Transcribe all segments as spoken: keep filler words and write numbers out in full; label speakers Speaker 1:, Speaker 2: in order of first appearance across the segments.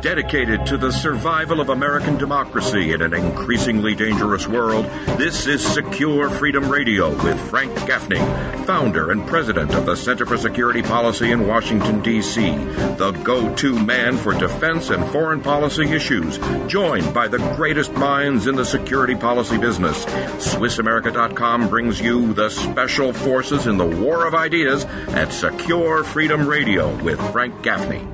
Speaker 1: Dedicated to the survival of American democracy in an increasingly dangerous world, this is Secure Freedom Radio with Frank Gaffney, founder and president of the Center for Security Policy in Washington, D C, the go-to man for defense and foreign policy issues, joined by the greatest minds in the security policy business. Swiss America dot com brings you the Special Forces in the War of Ideas at Secure Freedom Radio with Frank Gaffney.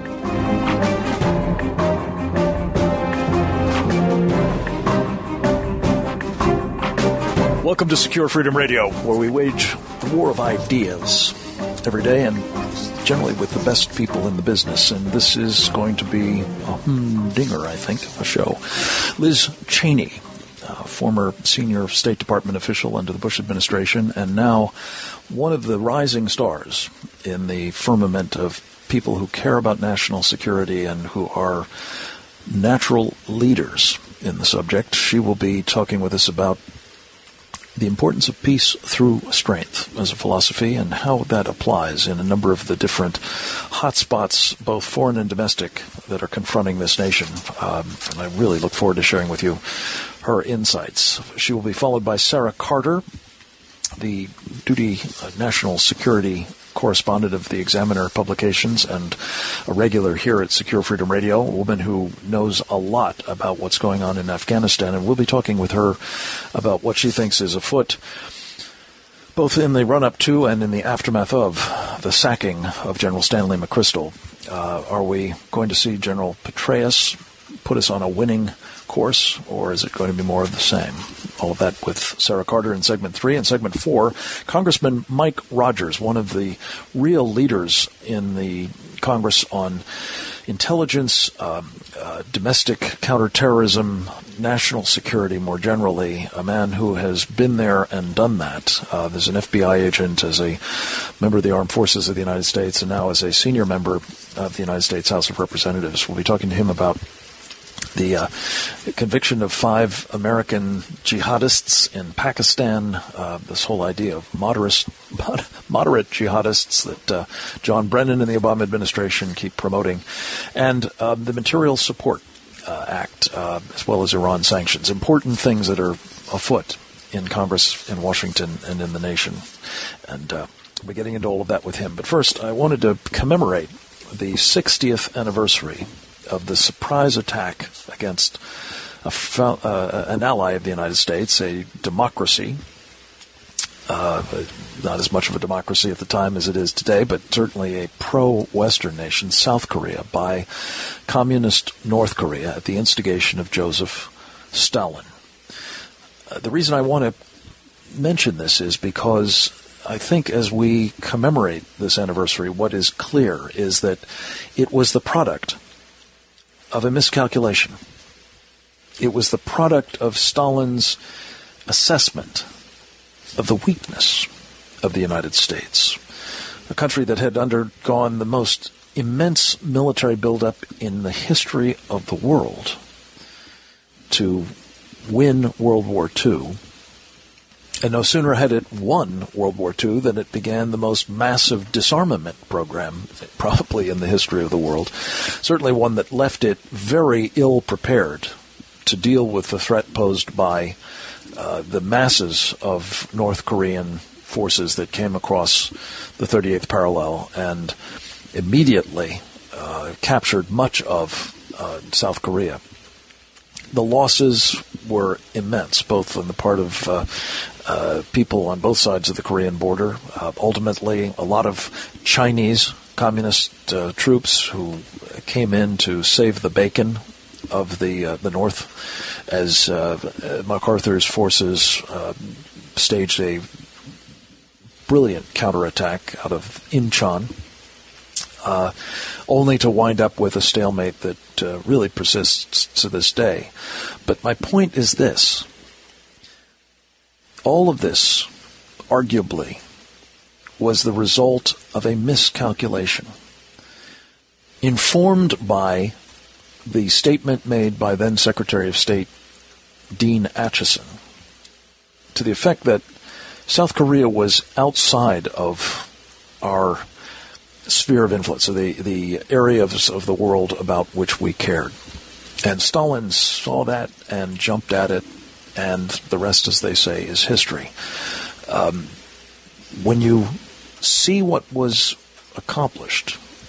Speaker 2: Welcome to Secure Freedom Radio, where we wage the war of ideas every day and generally with the best people in the business. And this is going to be a humdinger, I think, a show. Liz Cheney, uh, former senior State Department official under the Bush administration, and now one of the rising stars in the firmament of people who care about national security and who are natural leaders in the subject. She will be talking with us about the importance of peace through strength as a philosophy and how that applies in a number of the different hotspots, both foreign and domestic, that are confronting this nation. Um, and I really look forward to sharing with you her insights. She will be followed by Sarah Carter, the duty uh, national security correspondent of the Examiner publications and a regular here at Secure Freedom Radio, a woman who knows a lot about what's going on in Afghanistan. And we'll be talking with her about what she thinks is afoot, both in the run-up to and in the aftermath of the sacking of General Stanley McChrystal. Uh, are we going to see General Petraeus put us on a winning course, or is it going to be more of the same? All of that with Sarah Carter in segment three. In segment four, Congressman Mike Rogers, one of the real leaders in the Congress on intelligence, um, uh, domestic counterterrorism, national security more generally, a man who has been there and done that. Uh, as an F B I agent, as a member of the Armed Forces of the United States, and now as a senior member of the United States House of Representatives. We'll be talking to him about the uh, conviction of five American jihadists in Pakistan, uh, this whole idea of moderate, moderate jihadists that uh, John Brennan and the Obama administration keep promoting, and uh, the Material Support uh, Act, uh, as well as Iran sanctions. Important things that are afoot in Congress, in Washington, and in the nation. And uh, we'll be getting into all of that with him. But first, I wanted to commemorate the sixtieth anniversary of the surprise attack against a, uh, an ally of the United States, a democracy, uh, not as much of a democracy at the time as it is today, but certainly a pro-Western nation, South Korea, by communist North Korea at the instigation of Joseph Stalin. Uh, the reason I want to mention this is because I think as we commemorate this anniversary, what is clear is that it was the product of a miscalculation. It was the product of Stalin's assessment of the weakness of the United States, a country that had undergone the most immense military buildup in the history of the world to win World War Two. And no sooner had it won World War Two than it began the most massive disarmament program probably in the history of the world. Certainly one that left it very ill prepared to deal with the threat posed by uh, the masses of North Korean forces that came across the thirty-eighth parallel and immediately uh, captured much of uh, South Korea. The losses were immense, both on the part of uh, uh, people on both sides of the Korean border. Uh, ultimately, a lot of Chinese communist uh, troops who came in to save the bacon of the uh, the North as uh, MacArthur's forces uh, staged a brilliant counterattack out of Incheon, uh, only to wind up with a stalemate that uh, really persists to this day. But my point is this. All of this, arguably, was the result of a miscalculation, informed by the statement made by then Secretary of State Dean Acheson, to the effect that South Korea was outside of our sphere of influence, so the, the area of, of the world about which we cared. And Stalin saw that and jumped at it, and the rest, as they say, is history. Um, when you see what was accomplished,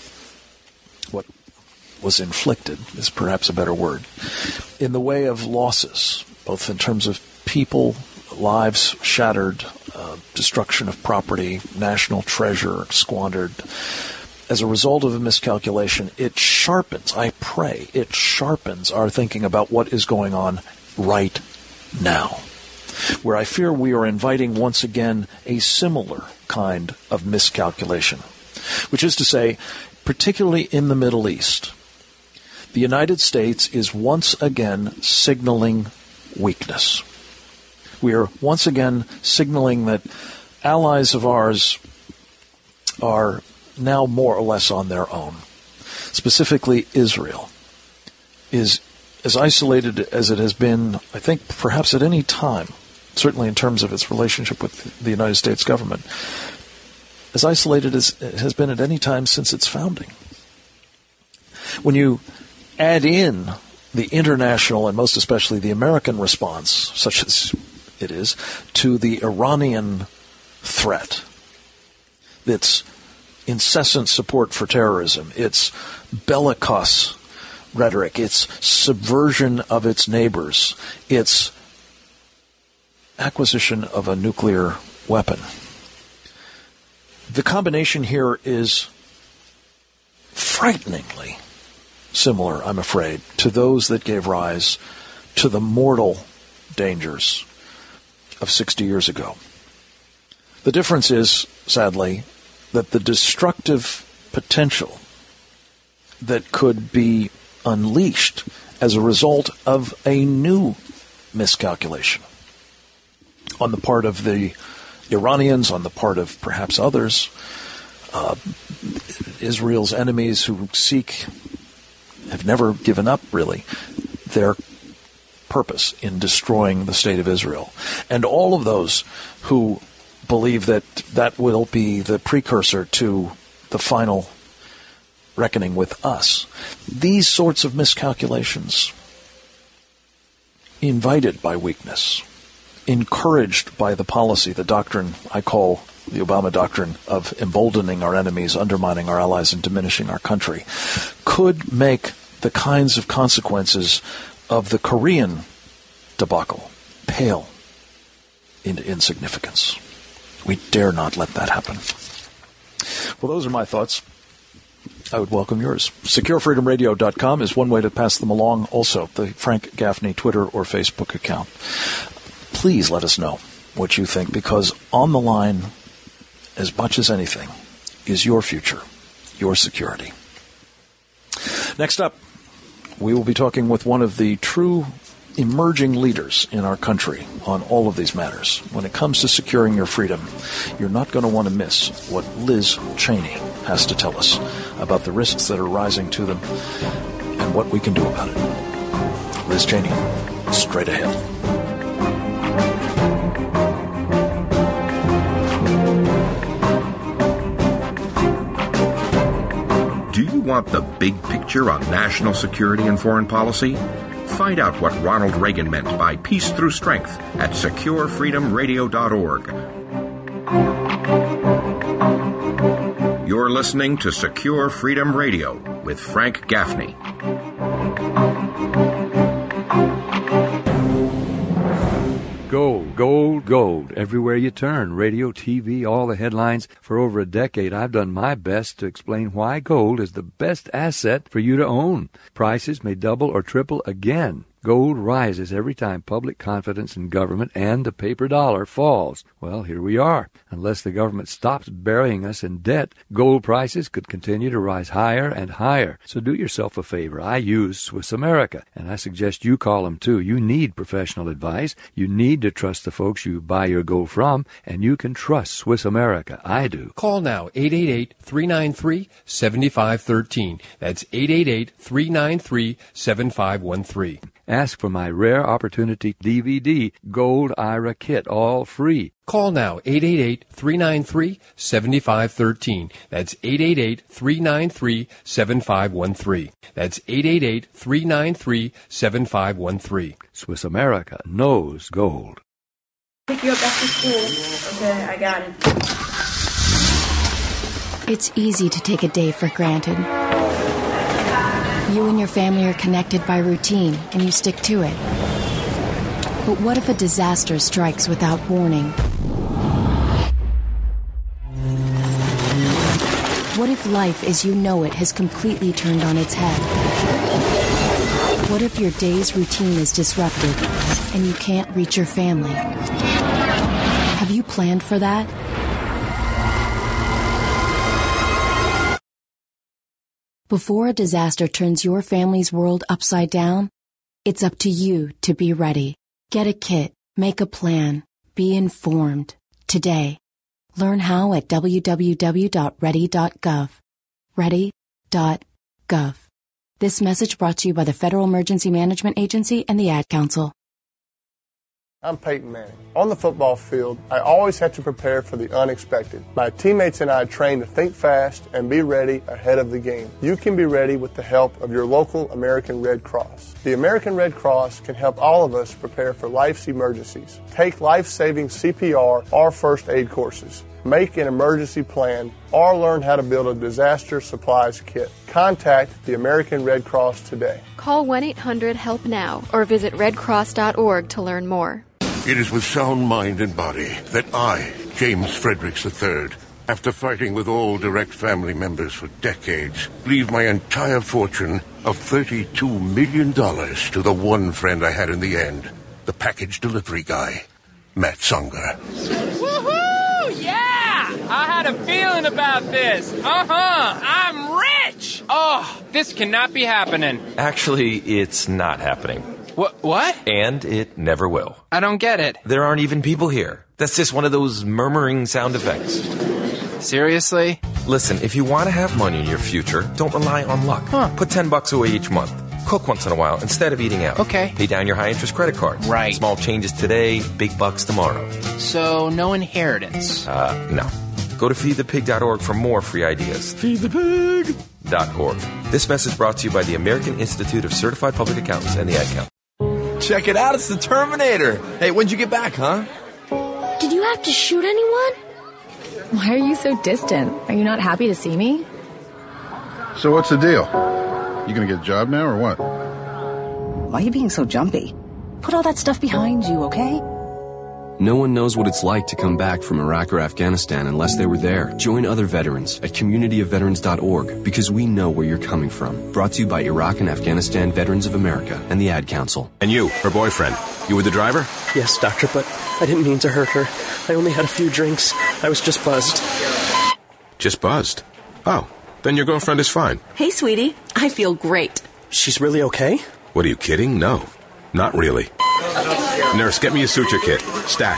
Speaker 2: what was inflicted is perhaps a better word, in the way of losses, both in terms of people, lives shattered, uh, destruction of property, national treasure squandered, as a result of a miscalculation, it sharpens, I pray, it sharpens our thinking about what is going on right now, where I fear we are inviting once again a similar kind of miscalculation, which is to say, particularly in the Middle East, the United States is once again signaling weakness. We are once again signaling that allies of ours are now more or less on their own. Specifically, Israel is as isolated as it has been, I think, perhaps at any time, certainly in terms of its relationship with the United States government, as isolated as it has been at any time since its founding. When you add in the international and most especially the American response, such as it is, to the Iranian threat, its incessant support for terrorism, its bellicose rhetoric, its subversion of its neighbors, its acquisition of a nuclear weapon. The combination here is frighteningly similar, I'm afraid, to those that gave rise to the mortal dangers of sixty years ago. The difference is, sadly, that the destructive potential that could be unleashed as a result of a new miscalculation on the part of the Iranians, on the part of perhaps others, uh, Israel's enemies who seek, have never given up really, their purpose in destroying the state of Israel. And all of those who believe that that will be the precursor to the final reckoning with us. These sorts of miscalculations, invited by weakness, encouraged by the policy, the doctrine I call the Obama doctrine of emboldening our enemies, undermining our allies, and diminishing our country, could make the kinds of consequences of the Korean debacle pale into insignificance. We dare not let that happen. Well, those are my thoughts. I would welcome yours. secure freedom radio dot com is one way to pass them along. Also, the Frank Gaffney Twitter or Facebook account. Please let us know what you think, because on the line, as much as anything, is your future, your security. Next up, we will be talking with one of the true emerging leaders in our country on all of these matters. When it comes to securing your freedom, you're not going to want to miss what Liz Cheney has to tell us about the risks that are rising to them and what we can do about it. Liz Cheney, straight ahead.
Speaker 1: Do you want the big picture on national security and foreign policy? Find out what Ronald Reagan meant by peace through strength at secure freedom radio dot org. You're listening to Secure Freedom Radio with Frank Gaffney.
Speaker 3: Gold, gold, gold. Everywhere you turn, radio, T V, all the headlines. For over a decade, I've done my best to explain why gold is the best asset for you to own. Prices may double or triple again. Gold rises every time public confidence in government and the paper dollar falls. Well, here we are. Unless the government stops burying us in debt, gold prices could continue to rise higher and higher. So do yourself a favor. I use Swiss America, and I suggest you call them too. You need professional advice. You need to trust the folks you buy your gold from, and you can trust Swiss America. I do.
Speaker 4: Call now, eight eight eight, three nine three, seven five one three. That's eight eight eight, three nine three, seven five one three.
Speaker 3: Ask for my Rare Opportunity D V D, Gold Ira Kit, all free.
Speaker 4: Call now, eight eight eight, three nine three, seven five one three. That's eight eight eight, three nine three, seven five one three. That's eight eight eight, three nine three, seven five one three.
Speaker 3: Swiss America knows gold.
Speaker 5: Pick you up after school. Okay, I got it.
Speaker 6: It's easy to take a day for granted. You and your family are connected by routine, and you stick to it. But what if a disaster strikes without warning? What if life as you know it has completely turned on its head? What if your day's routine is disrupted and you can't reach your family? Have you planned for that? Before a disaster turns your family's world upside down, it's up to you to be ready. Get a kit, make a plan, be informed. Today. Learn how at w w w dot ready dot gov. ready dot gov. This message brought to you by the Federal Emergency Management Agency and the Ad Council.
Speaker 7: I'm Peyton Manning. On the football field, I always have to prepare for the unexpected. My teammates and I train to think fast and be ready ahead of the game. You can be ready with the help of your local American Red Cross. The American Red Cross can help all of us prepare for life's emergencies. Take life-saving C P R or first aid courses. Make an emergency plan, or learn how to build a disaster supplies kit. Contact the American Red Cross today.
Speaker 8: Call one eight hundred help now or visit red cross dot org to learn more.
Speaker 9: It is with sound mind and body that I, James Fredericks the third, after fighting with all direct family members for decades, leave my entire fortune of thirty-two million dollars to the one friend I had in the end, the package delivery guy, Matt Songer.
Speaker 10: Woohoo! Yeah! I had a feeling about this. Uh-huh. I'm rich! Oh, this cannot be happening.
Speaker 11: Actually, it's not happening.
Speaker 10: What? What?
Speaker 11: And it never will.
Speaker 10: I don't get it.
Speaker 11: There aren't even people here. That's just one of those murmuring sound effects.
Speaker 10: Seriously?
Speaker 11: Listen, if you want to have money in your future, don't rely on luck.
Speaker 10: Huh.
Speaker 11: Put ten bucks away each month. Cook once in a while instead of eating out.
Speaker 10: Okay.
Speaker 11: Pay down your high-interest credit cards.
Speaker 10: Right.
Speaker 11: Small changes today, big bucks tomorrow.
Speaker 10: So, no inheritance?
Speaker 11: Uh, no. Go to feed the pig dot org for more free ideas. Feed the pig dot org. This message brought to you by the American Institute of Certified Public Accountants and the Ad Council.
Speaker 12: Check it out, it's the Terminator. Hey, when'd you get back, huh?
Speaker 13: Did you have to shoot anyone?
Speaker 14: Why are you so distant? Are you not happy to see me?
Speaker 15: So what's the deal? You gonna get a job now or what?
Speaker 16: Why are you being so jumpy? Put all that stuff behind you, okay?
Speaker 17: No one knows what it's like to come back from Iraq or Afghanistan unless they were there. Join other veterans at community of veterans dot org because we know where you're coming from. Brought to you by Iraq and Afghanistan Veterans of America and the Ad Council.
Speaker 18: And you, her boyfriend, you were the driver?
Speaker 19: Yes, doctor, but I didn't mean to hurt her. I only had a few drinks. I was just buzzed.
Speaker 18: Just buzzed? Oh, then your girlfriend is fine.
Speaker 16: Hey, sweetie. I feel great.
Speaker 19: She's really okay?
Speaker 18: What, are you kidding? No, not really. Nurse, get me a suture kit. Stack.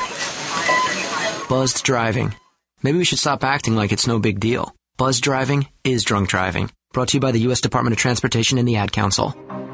Speaker 20: Buzzed driving. Maybe we should stop acting like it's no big deal. Buzzed driving is drunk driving. Brought to you by the U S Department of Transportation and the Ad Council.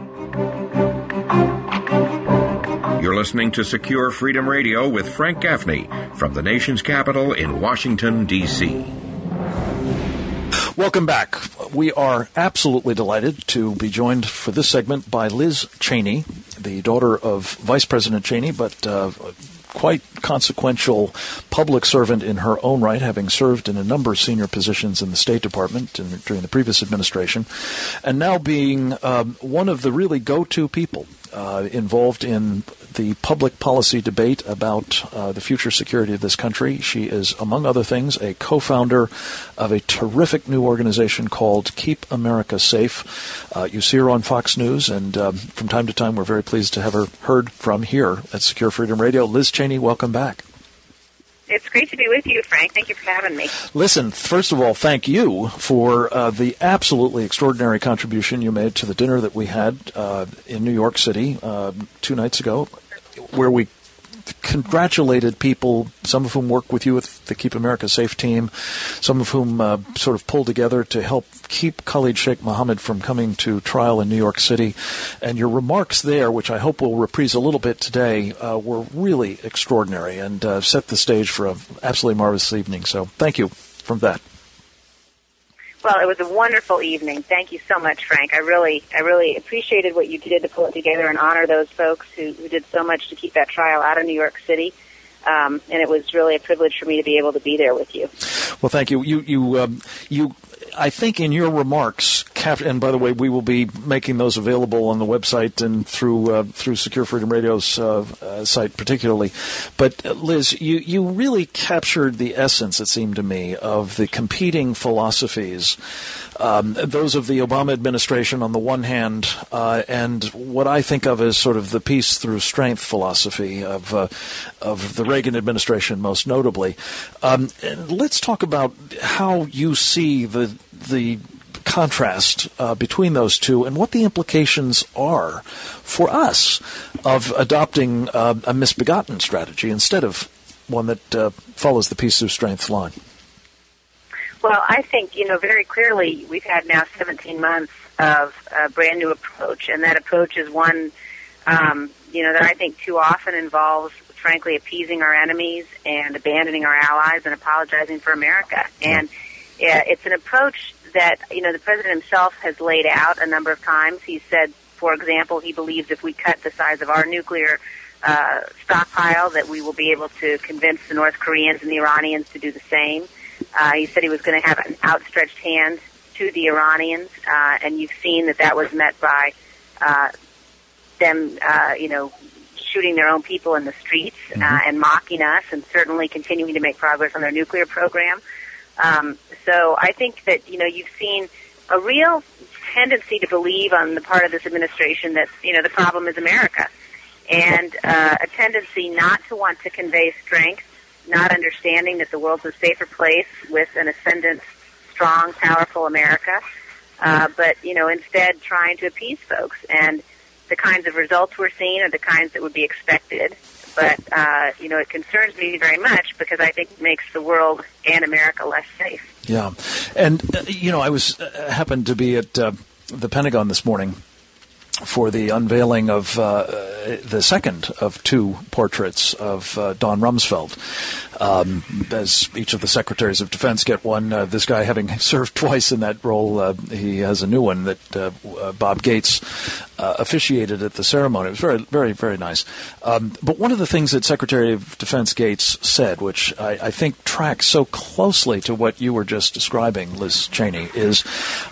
Speaker 1: You're listening to Secure Freedom Radio with Frank Gaffney from the nation's capital in Washington, D C
Speaker 2: Welcome back. We are absolutely delighted to be joined for this segment by Liz Cheney, the daughter of Vice President Cheney, but uh, quite consequential public servant in her own right, having served in a number of senior positions in the State Department in, during the previous administration, and now being um, one of the really go-to people uh, involved in the public policy debate about uh, the future security of this country. She is, among other things, a co-founder of a terrific new organization called Keep America Safe. Uh, you see her on Fox News, and um, from time to time we're very pleased to have her heard from here at Secure Freedom Radio. Liz Cheney, welcome back.
Speaker 21: It's great to be with you, Frank. Thank you for having me.
Speaker 2: Listen, first of all, thank you for uh, the absolutely extraordinary contribution you made to the dinner that we had uh, in New York City uh, two nights ago, where we congratulated people, some of whom work with you with the Keep America Safe team, some of whom uh, sort of pulled together to help keep Khalid Sheikh Mohammed from coming to trial in New York City. And your remarks there, which I hope we'll reprise a little bit today, uh, were really extraordinary and uh, set the stage for an absolutely marvelous evening. So thank you from that.
Speaker 21: Well, it was a wonderful evening. Thank you so much, Frank. I really, I really appreciated what you did to pull it together and honor those folks who, who did so much to keep that trial out of New York City. Um, and it was really a privilege for me to be able to be there with you.
Speaker 2: Well, thank you. You, you, um, you. I think in your remarks, and by the way, we will be making those available on the website and through uh, through Secure Freedom Radio's uh, uh, site particularly. But uh, Liz, you, you really captured the essence, it seemed to me, of the competing philosophies, um, those of the Obama administration on the one hand, uh, and what I think of as sort of the peace through strength philosophy of uh, of the Reagan administration, most notably. Um, let's talk about how you see the the contrast uh, between those two and what the implications are for us of adopting uh, a misbegotten strategy instead of one that uh, follows the peace through strength line.
Speaker 21: Well, I think, you know, very clearly we've had now seventeen months of a brand new approach, and that approach is one, um, you know, that I think too often involves, frankly, appeasing our enemies and abandoning our allies and apologizing for America. And uh, it's an approach that, you know, the president himself has laid out a number of times. He said, for example, he believes if we cut the size of our nuclear uh, stockpile that we will be able to convince the North Koreans and the Iranians to do the same. Uh, he said he was going to have an outstretched hand to the Iranians, uh, and you've seen that that was met by uh, them, uh, you know, shooting their own people in the streets uh, and mocking us, and certainly continuing to make progress on their nuclear program. Um, so I think that, you know, you've seen a real tendency to believe on the part of this administration that, you know, the problem is America, and uh, a tendency not to want to convey strength, not understanding that the world's a safer place with an ascendant, strong, powerful America, uh, but, you know, instead trying to appease folks. And the kinds of results we're seeing are the kinds that would be expected. But, uh, you know, it concerns me very much because I think it makes the world and America less safe.
Speaker 2: Yeah. And, uh, you know, I was uh, happened to be at uh, the Pentagon this morning for the unveiling of uh, the second of two portraits of uh, Don Rumsfeld. Um, as each of the secretaries of defense get one, uh, this guy having served twice in that role, uh, he has a new one that uh, uh, Bob Gates uh, officiated at the ceremony. It was very, very, very nice. Um, but one of the things that Secretary of Defense Gates said, which I, I think tracks so closely to what you were just describing, Liz Cheney, is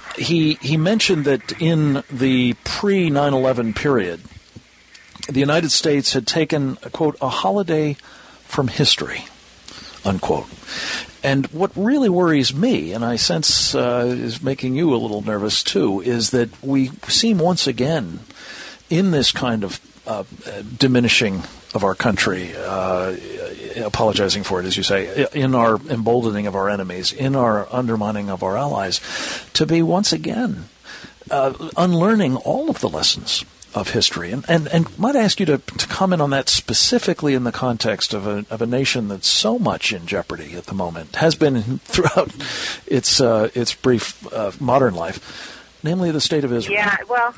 Speaker 2: He he mentioned that in the pre nine eleven period, the United States had taken, quote, a holiday from history, unquote. And what really worries me, and I sense uh, is making you a little nervous too, is that we seem once again in this kind of uh, diminishing of our country, uh, apologizing for it, as you say, in our emboldening of our enemies, in our undermining of our allies, to be once again uh, unlearning all of the lessons of history. And, and, and might I ask you to, to comment on that specifically in the context of a, of a nation that's so much in jeopardy at the moment, has been throughout its, uh, its brief uh, modern life, namely the state of Israel.
Speaker 21: Yeah, well,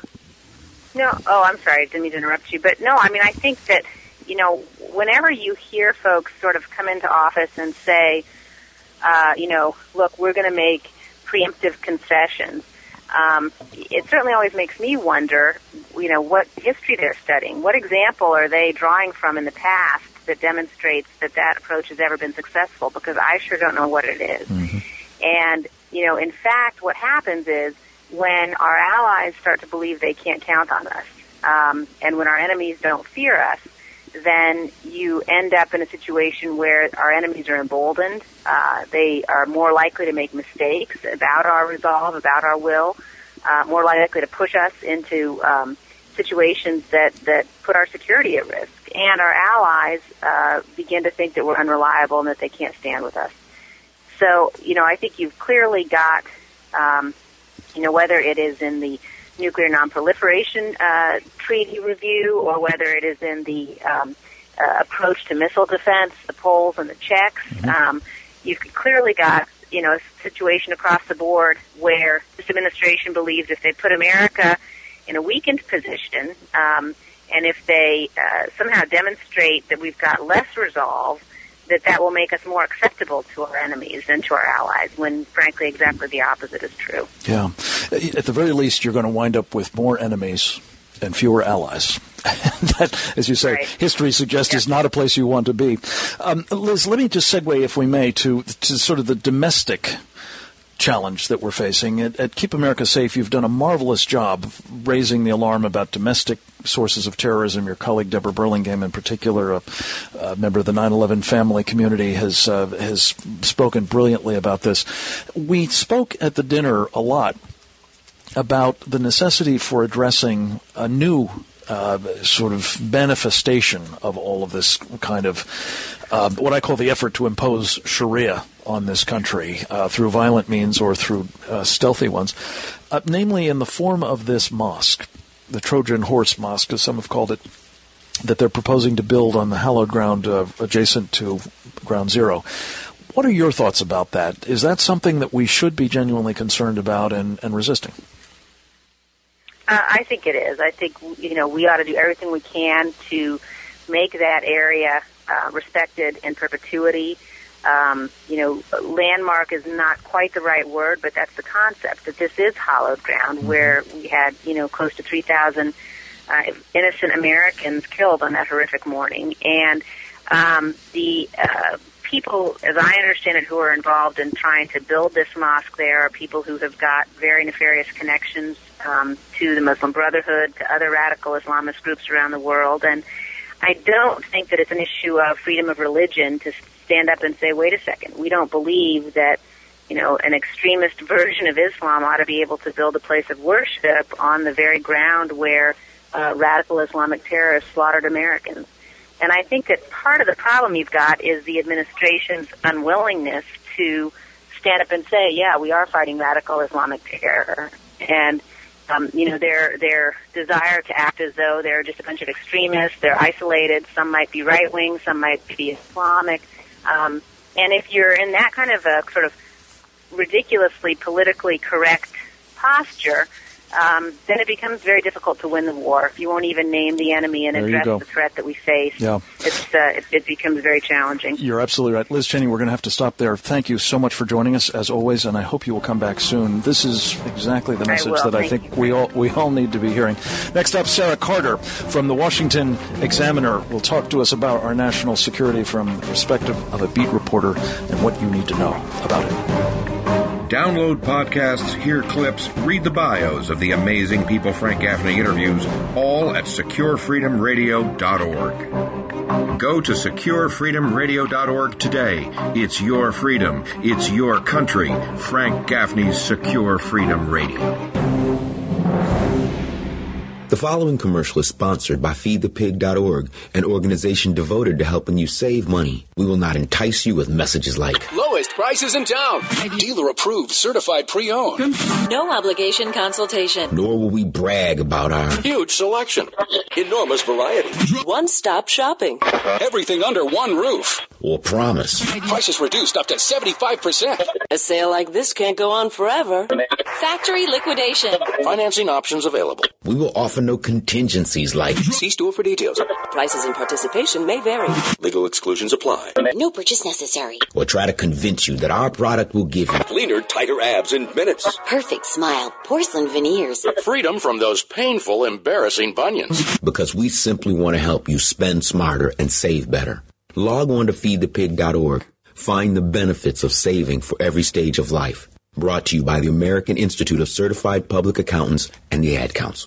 Speaker 21: no, oh, I'm sorry, I didn't mean to interrupt you, but no, I mean, I think that, you know, whenever you hear folks sort of come into office and say, uh, you know, look, we're going to make preemptive concessions, um, it certainly always makes me wonder, you know, what history they're studying. What example are they drawing from in the past that demonstrates that that approach has ever been successful? Because I sure don't know what it is. Mm-hmm. And, you know, in fact, what happens is when our allies start to believe they can't count on us, um, and when our enemies don't fear us, then you end up in a situation where our enemies are emboldened. Uh, they are more likely to make mistakes about our resolve, about our will, uh, more likely to push us into um, situations that, that put our security at risk. And our allies uh, begin to think that we're unreliable and that they can't stand with us. So, you know, I think you've clearly got, um, you know, whether it is in the Nuclear Nonproliferation uh, Treaty review, or whether it is in the um, uh, approach to missile defense, the polls and the checks. Mm-hmm. Um, you've clearly got, you know, a situation across the board where this administration believes if they put America in a weakened position, um, and if they uh, somehow demonstrate that we've got less resolve, that that will make us more acceptable to our enemies and to our allies, when, frankly, exactly the opposite is true.
Speaker 2: Yeah. At the very least, you're going to wind up with more enemies and fewer allies. That, as you say, right. history suggests yeah. is not a place you want to be. Um, Liz, let me just segue, if we may, to, to sort of the domestic challenge that we're facing. At, at Keep America Safe, you've done a marvelous job raising the alarm about domestic sources of terrorism. Your colleague Deborah Burlingame, in particular, a, a member of the nine eleven family community, has uh, has spoken brilliantly about this. We spoke at the dinner a lot about the necessity for addressing a new uh, sort of manifestation of all of this kind of uh, what I call the effort to impose Sharia on this country uh, through violent means or through uh, stealthy ones, uh, namely in the form of this mosque, the Trojan Horse Mosque, as some have called it, that they're proposing to build on the hallowed ground uh, adjacent to Ground Zero. What are your thoughts about that? Is that something that we should be genuinely concerned about and, and resisting?
Speaker 21: Uh, I think it is. I think, you know, we ought to do everything we can to make that area uh, respected in perpetuity. Um, you know, landmark is not quite the right word, but that's the concept, that this is hallowed ground mm-hmm. where we had, you know, close to three thousand uh, innocent Americans killed on that horrific morning. And um, the uh, people, as I understand it, who are involved in trying to build this mosque there are people who have got very nefarious connections um, to the Muslim Brotherhood, to other radical Islamist groups around the world. And I don't think that it's an issue of freedom of religion to stand up and say, wait a second, we don't believe that, you know, an extremist version of Islam ought to be able to build a place of worship on the very ground where uh, radical Islamic terrorists slaughtered Americans. And I think that part of the problem you've got is the administration's unwillingness to stand up and say, yeah, we are fighting radical Islamic terror. And, um, you know, their their desire to act as though they're just a bunch of extremists, they're isolated, some might be right-wing, some might be Islamic. Um, and if you're in that kind of a sort of ridiculously politically correct posture, um, then it becomes very difficult to win the war. If you won't even name the enemy and
Speaker 2: there
Speaker 21: address the threat that we face,
Speaker 2: yeah.
Speaker 21: it's, uh, it, it becomes very challenging.
Speaker 2: You're absolutely right. Liz Cheney, we're going to have to stop there. Thank you so much for joining us, as always, and I hope you will come back soon. This is exactly the message
Speaker 21: I
Speaker 2: that I
Speaker 21: Thank
Speaker 2: think we all we all need to be hearing. Next up, Sarah Carter from the Washington Examiner will talk to us about our national security from the perspective of a beat reporter and what you need to know about it.
Speaker 1: Download podcasts, hear clips, read the bios of the amazing people Frank Gaffney interviews, all at secure freedom radio dot org. Go to secure freedom radio dot org today. It's your freedom. It's your country. Frank Gaffney's Secure Freedom Radio.
Speaker 4: The following commercial is sponsored by feed the pig dot org, an organization devoted to helping you save money. We will not entice you with messages like
Speaker 22: lowest prices in town, dealer approved, certified pre-owned,
Speaker 23: no obligation consultation,
Speaker 4: nor will we brag about our
Speaker 22: huge selection, enormous variety,
Speaker 23: one-stop shopping,
Speaker 22: everything under one roof,
Speaker 4: or promise
Speaker 22: prices reduced up to seventy-five percent.
Speaker 23: A sale like this can't go on forever. Factory liquidation,
Speaker 22: financing options available.
Speaker 4: We will offer no contingencies like
Speaker 22: see store for details.
Speaker 23: Prices and participation may vary.
Speaker 22: Legal exclusions apply.
Speaker 23: No purchase necessary.
Speaker 4: Or try to convince you that our product will give you
Speaker 22: leaner, tighter abs in minutes.
Speaker 23: Perfect smile, porcelain veneers.
Speaker 22: Freedom from those painful, embarrassing bunions.
Speaker 4: Because we simply want to help you spend smarter and save better. Log on to feed the pig dot org. Find the benefits of saving for every stage of life. Brought to you by the American Institute of Certified Public Accountants and the Ad Council.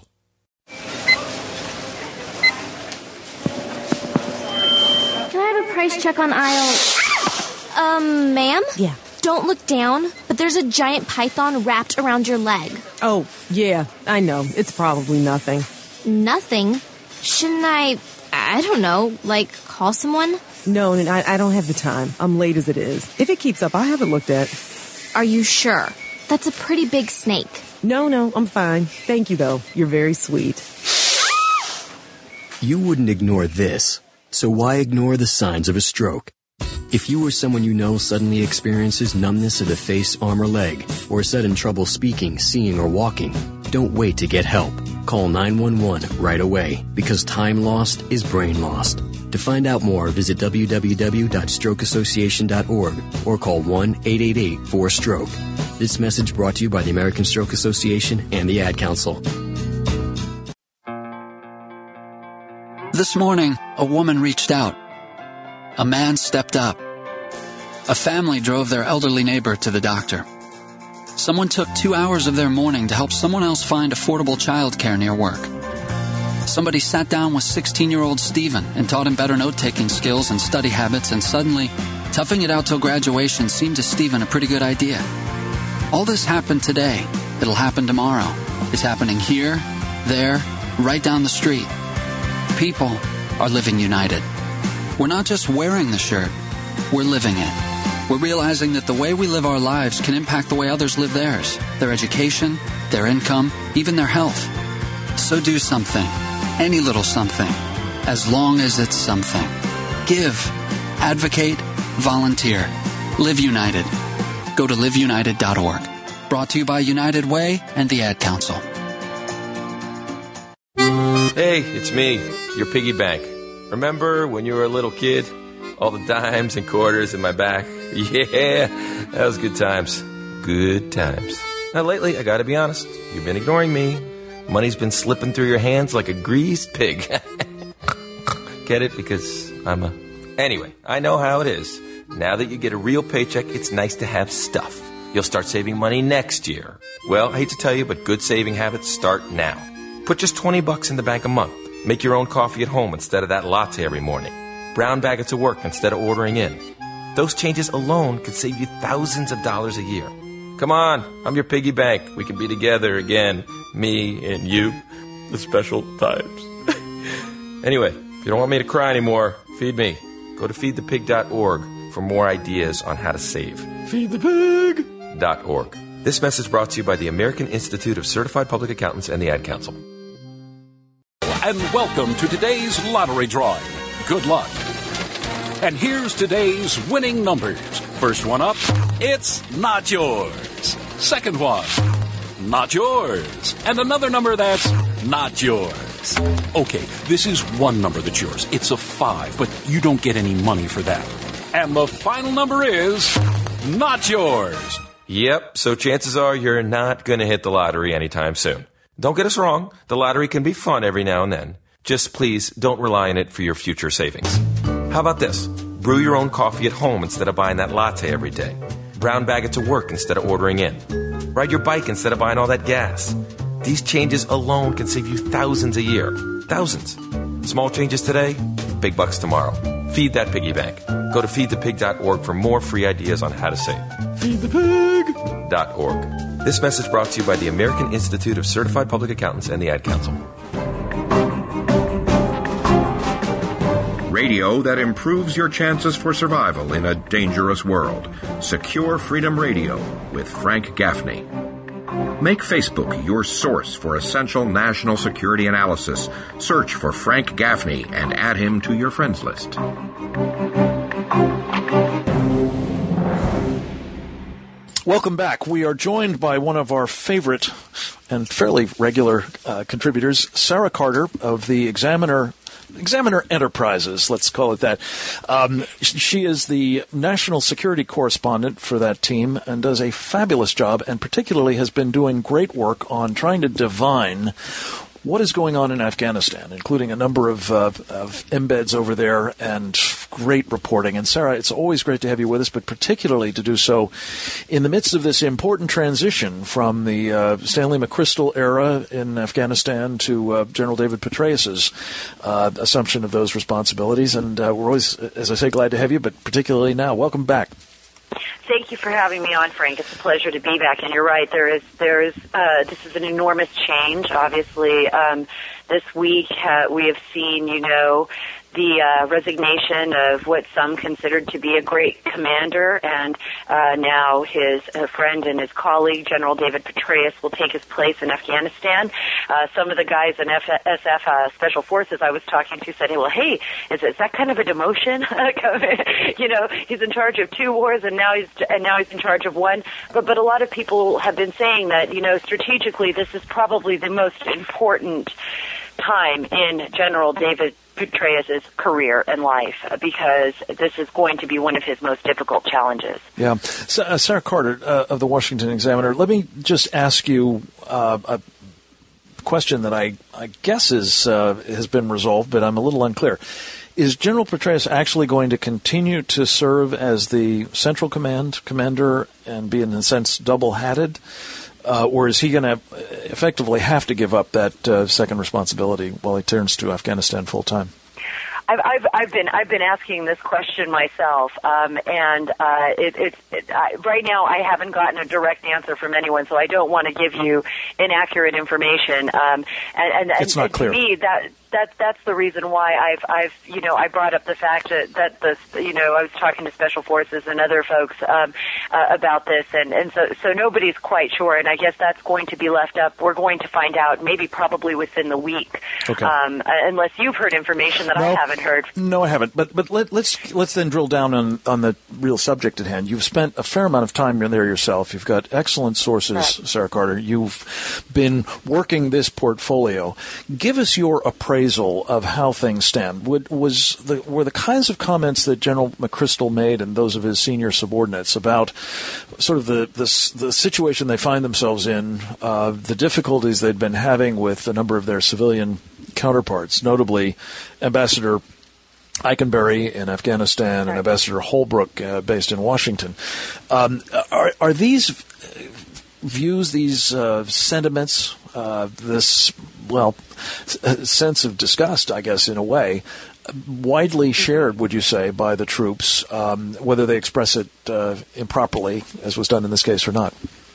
Speaker 13: Can I have a price check on aisle... Um, ma'am?
Speaker 24: Yeah.
Speaker 13: Don't look down, but there's a giant python wrapped around your leg.
Speaker 24: Oh, yeah, I know. It's probably nothing.
Speaker 13: Nothing? Shouldn't I, I don't know, like, call someone?
Speaker 24: No, I, I don't have the time. I'm late as it is. If it keeps up, I'll have it looked at.
Speaker 13: Are you sure? That's a pretty big snake.
Speaker 24: No, no, I'm fine. Thank you, though. You're very sweet.
Speaker 25: You wouldn't ignore this.
Speaker 17: So why ignore the signs of a stroke? If you or someone you know suddenly experiences numbness of the face, arm, or leg, or sudden trouble speaking, seeing, or walking, don't wait to get help. Call nine one one right away, because time lost is brain lost. To find out more, visit w w w dot stroke association dot org or call one eight eight eight four stroke. This message brought to you by the American Stroke Association and the Ad Council.
Speaker 3: This morning, a woman reached out. A man stepped up. A family drove their elderly neighbor to the doctor. Someone took two hours of their morning to help someone else find affordable childcare near work. Somebody sat down with sixteen-year-old Stephen and taught him better note-taking skills and study habits, and suddenly, toughing it out till graduation seemed to Stephen a pretty good idea. All this happened today. It'll happen tomorrow. It's happening here, there, right down the street. People are living united. We're not just wearing the shirt, we're living it. We're realizing that the way we live our lives can impact the way others live theirs, their education, their income, even their health. So do something, any little something, as long as it's something. Give, advocate, volunteer. Live United. Go to live united dot org. Brought to you by United Way and the Ad Council.
Speaker 11: Hey, it's me, your piggy bank. Remember when you were a little kid? All the dimes and quarters in my back? Yeah, that was good times. Good times. Now lately, I gotta be honest, you've been ignoring me. Money's been slipping through your hands like a greased pig. Get it? Because I'm a... Anyway, I know how it is. Now that you get a real paycheck, it's nice to have stuff. You'll start saving money next year. Well, I hate to tell you, but good saving habits start now. Put just twenty bucks in the bank a month. Make your own coffee at home instead of that latte every morning. Brown bag it to work instead of ordering in. Those changes alone could save you thousands of dollars a year. Come on, I'm your piggy bank. We can be together again, me and you, the special times. Anyway, if you don't want me to cry anymore, feed me. Go to feed the pig dot org for more ideas on how to save. feed the pig dot org. This message brought to you by the American Institute of Certified Public Accountants and the Ad Council.
Speaker 5: And welcome to today's lottery drawing. Good luck. And here's today's winning numbers. First one up, it's not yours. Second one, not yours. And another number that's not yours. Okay, this is one number that's yours. It's a five, but you don't get any money for that. And the final number is not yours.
Speaker 11: Yep, so chances are you're not going to hit the lottery anytime soon. Don't get us wrong, the lottery can be fun every now and then. Just please don't rely on it for your future savings. How about this? Brew your own coffee at home instead of buying that latte every day. Brown bag it to work instead of ordering in. Ride your bike instead of buying all that gas. These changes alone can save you thousands a year. Thousands. Small changes today, big bucks tomorrow. Feed that piggy bank. Go to feed the pig dot org for more free ideas on how to save. feed the pig dot org. This message brought to you by the American Institute of Certified Public Accountants and the Ad Council.
Speaker 1: Radio that improves your chances for survival in a dangerous world. Secure Freedom Radio with Frank Gaffney. Make Facebook your source for essential national security analysis. Search for Frank Gaffney and add him to your friends list.
Speaker 2: Welcome back. We are joined by one of our favorite and fairly regular uh, contributors, Sarah Carter of the Examiner Examiner Enterprises, let's call it that. Um, she is the national security correspondent for that team and does a fabulous job, and particularly has been doing great work on trying to divine what is going on in Afghanistan, including a number of, uh, of embeds over there and great reporting. And Sarah, it's always great to have you with us, but particularly to do so in the midst of this important transition from the uh, Stanley McChrystal era in Afghanistan to uh, General David Petraeus's uh, assumption of those responsibilities. And uh, we're always, as I say, glad to have you, but particularly now. Welcome back.
Speaker 21: Thank you for having me on, Frank. It's a pleasure to be back. And you're right, there is, there is, uh, this is an enormous change. Obviously, um, this week uh, we have seen, you know, the uh, resignation of what some considered to be a great commander, and uh, now his uh, friend and his colleague, General David Petraeus, will take his place in Afghanistan. Uh, some of the guys in F- S F uh, Special Forces I was talking to said, hey, well, hey, is, is that kind of a demotion? You know, he's in charge of two wars, and now he's and now he's in charge of one. But but a lot of people have been saying that, you know, strategically, this is probably the most important time in General David Petraeus' career and life, because this is going to be one of his most difficult challenges.
Speaker 2: Yeah. So, uh, Sarah Carter uh, of the Washington Examiner, let me just ask you uh, a question that I, I guess is uh, has been resolved, but I'm a little unclear. Is General Petraeus actually going to continue to serve as the Central Command commander and be, in a sense, double-hatted? Uh, or is he going to effectively have to give up that uh, second responsibility while he turns to Afghanistan full-time?
Speaker 21: I've, I've, I've been I've been asking this question myself, um, and uh, it, it, it, I, right now I haven't gotten a direct answer from anyone, so I don't want to give you inaccurate information. Um, and, and,
Speaker 2: it's
Speaker 21: and,
Speaker 2: not
Speaker 21: and
Speaker 2: clear.
Speaker 21: To me, that that that's the reason why I've I've you know I brought up the fact that that the you know I was talking to Special Forces and other folks um, uh, about this, and, and so so nobody's quite sure, and I guess that's going to be left up. We're going to find out maybe probably within the week,
Speaker 2: okay.
Speaker 21: um, unless you've heard information that
Speaker 2: no,
Speaker 21: I haven't heard.
Speaker 2: No, I haven't. But but let, let's let's then drill down on on the real subject at hand. You've spent a fair amount of time in there yourself. You've got excellent sources, right. Sarah Carter. You've been working this portfolio. Give us your appraisal of how things stand. Would, was the, were the kinds of comments that General McChrystal made and those of his senior subordinates about sort of the the, the situation they find themselves in, uh, the difficulties they'd been having with a number of their civilian counterparts, notably Ambassador Eikenberry in Afghanistan right. and Ambassador Holbrooke, uh, based in Washington. Um, are, are these views, these uh, sentiments, uh, this, well, s- sense of disgust, I guess, in a way, widely shared, would you say, by the troops, um, whether they express it uh, improperly, as was done in this case, or not?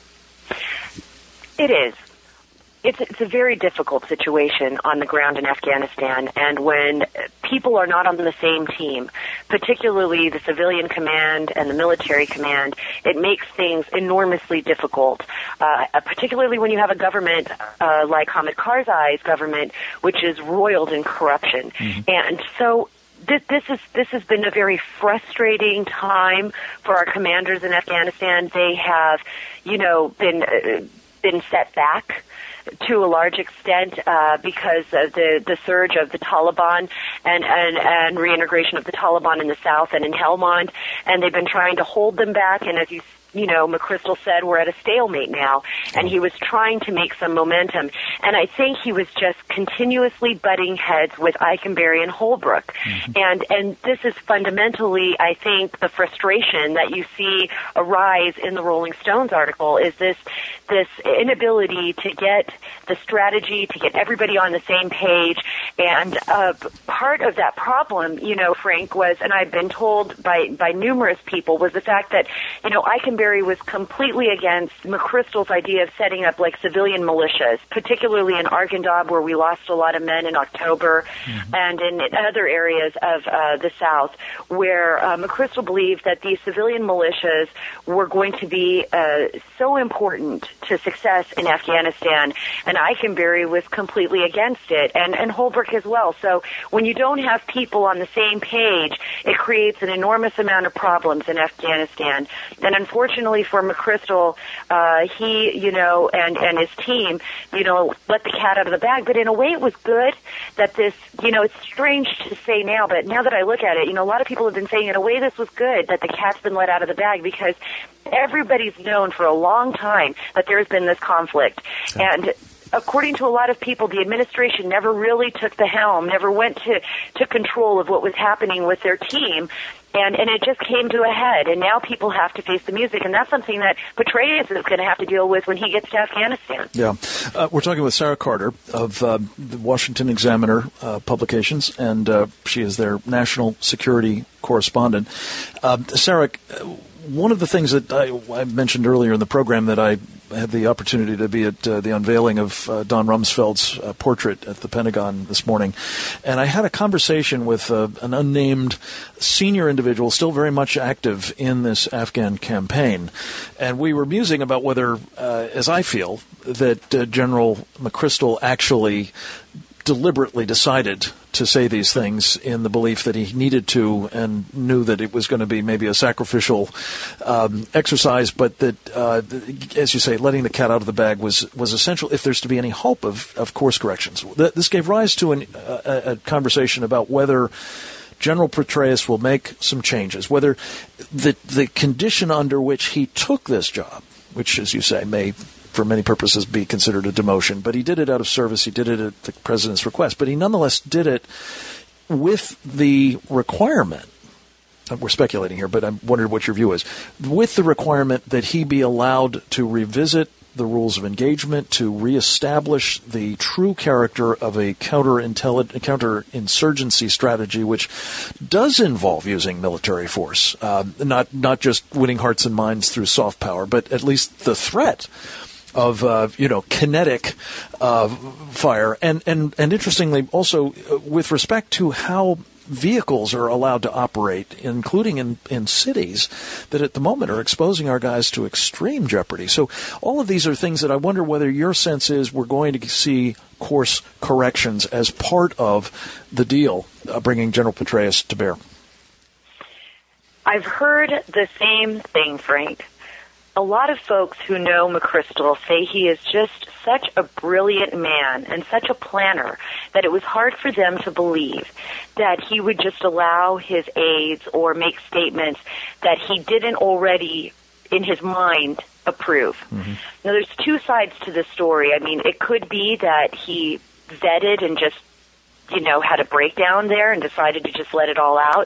Speaker 21: It is. It's, it's a very difficult situation on the ground in Afghanistan, and when people are not on the same team, particularly the civilian command and the military command, it makes things enormously difficult, uh, particularly when you have a government uh, like Hamid Karzai's government, which is roiled in corruption. Mm-hmm. And so This, this is this has been a very frustrating time for our commanders in Afghanistan. They have, you know, been uh, been set back to a large extent uh, because of the, the surge of the Taliban and, and, and reintegration of the Taliban in the south and in Helmand, and they've been trying to hold them back. And as you you know, McChrystal said we're at a stalemate now, and he was trying to make some momentum. And I think he was just continuously butting heads with Eikenberry and Holbrooke. Mm-hmm. And and this is fundamentally, I think, the frustration that you see arise in the Rolling Stones article is this this inability to get the strategy, to get everybody on the same page. And uh, part of that problem, you know, Frank, was, and I've been told by, by numerous people, was the fact that, you know, Eikenberry was completely against McChrystal's idea of setting up, like, civilian militias, particularly in Arghandab, where we lost a lot of men in October, mm-hmm. and in other areas of uh, the South, where uh, McChrystal believed that these civilian militias were going to be uh, so important to success in Afghanistan, and Eikenberry was completely against it, and, and Holbrooke as well. So when you don't have people on the same page, it creates an enormous amount of problems in Afghanistan. And unfortunately for McChrystal, uh, he, you know, and, and his team, you know, let the cat out of the bag. But in a way it was good that this, you know, it's strange to say now, but now that I look at it, you know, a lot of people have been saying in a way this was good that the cat's been let out of the bag, because everybody's known for a long time that there's been this conflict. And according to a lot of people, the administration never really took the helm, never went to, to control of what was happening with their team. And, and it just came to a head, and now people have to face the music, and that's something that Petraeus is going to have to deal with when he gets to Afghanistan.
Speaker 2: Yeah. Uh, we're talking with Sarah Carter of uh, the Washington Examiner uh, publications, and uh, she is their national security correspondent. Uh, Sarah, one of the things that I, I mentioned earlier in the program that I had the opportunity to be at uh, the unveiling of uh, Don Rumsfeld's uh, portrait at the Pentagon this morning, and I had a conversation with uh, an unnamed senior individual still very much active in this Afghan campaign, and we were musing about whether, uh, as I feel, that uh, General McChrystal actually deliberately decided to say these things in the belief that he needed to and knew that it was going to be maybe a sacrificial um, exercise, but that, uh, as you say, letting the cat out of the bag was, was essential if there's to be any hope of, of course corrections. This gave rise to an, a, a conversation about whether General Petraeus will make some changes, whether the the condition under which he took this job, which, as you say, may for many purposes be considered a demotion, but he did it out of service. He did it at the president's request, but he nonetheless did it with the requirement, we're speculating here, but I wondered what your view is, with the requirement that he be allowed to revisit the rules of engagement, to reestablish the true character of a counter-intelli- counter-insurgency strategy, which does involve using military force, uh, not not just winning hearts and minds through soft power, but at least the threat of, uh, you know, kinetic uh, fire. And, and, and interestingly, also, uh, with respect to how vehicles are allowed to operate, including in, in cities that at the moment are exposing our guys to extreme jeopardy. So all of these are things that I wonder whether your sense is we're going to see course corrections as part of the deal, uh, bringing General Petraeus to bear.
Speaker 21: I've heard the same thing, Frank. A lot of folks who know McChrystal say he is just such a brilliant man and such a planner that it was hard for them to believe that he would just allow his aides or make statements that he didn't already, in his mind, approve. Mm-hmm. Now, there's two sides to this story. I mean, it could be that he vetted and just, you know, had a breakdown there and decided to just let it all out.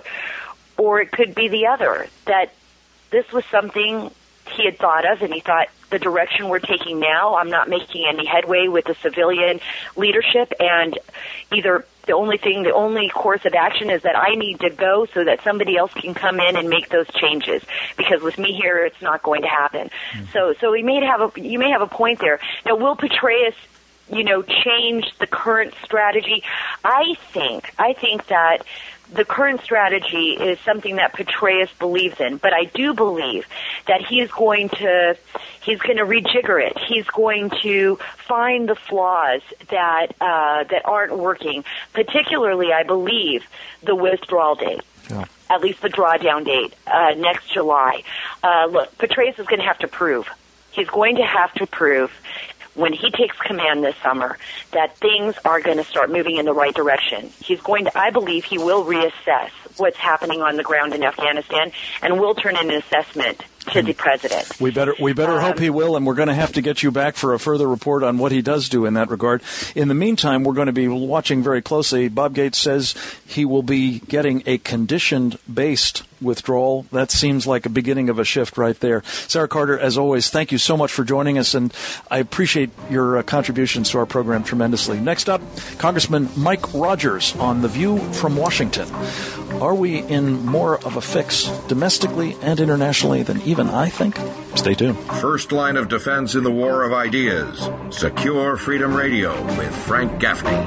Speaker 21: Or it could be the other, that this was something he had thought of, and he thought, the direction we're taking now, I'm not making any headway with the civilian leadership, and either the only thing, the only course of action is that I need to go so that somebody else can come in and make those changes, because with me here, it's not going to happen. Mm-hmm. So, so we may have a, you may have a point there. Now, will Petraeus, you know, change the current strategy? I think, I think that the current strategy is something that Petraeus believes in, but I do believe that he is going to, he's going to rejigger it. He's going to find the flaws that uh, that aren't working. Particularly, I believe, the withdrawal date. Yeah. At least the drawdown date, uh, next July. Uh, look, Petraeus is going to have to prove. He's going to have to prove when he takes command this summer, that things are going to start moving in the right direction. He's going to, I believe he will reassess what's happening on the ground in Afghanistan and will turn in an assessment to the president.
Speaker 2: We better we better um, hope he will, and we're going to have to get you back for a further report on what he does do in that regard. In the meantime, we're going to be watching very closely. Bob Gates says he will be getting a condition-based withdrawal. That seems like a beginning of a shift right there. Sarah Carter, as always, thank you so much for joining us, and I appreciate your uh, contributions to our program tremendously. Next up, Congressman Mike Rogers on The View from Washington. Are we in more of a fix domestically and internationally than even I think? Stay tuned.
Speaker 1: First line of defense in the war of ideas. Secure Freedom Radio with Frank Gaffney.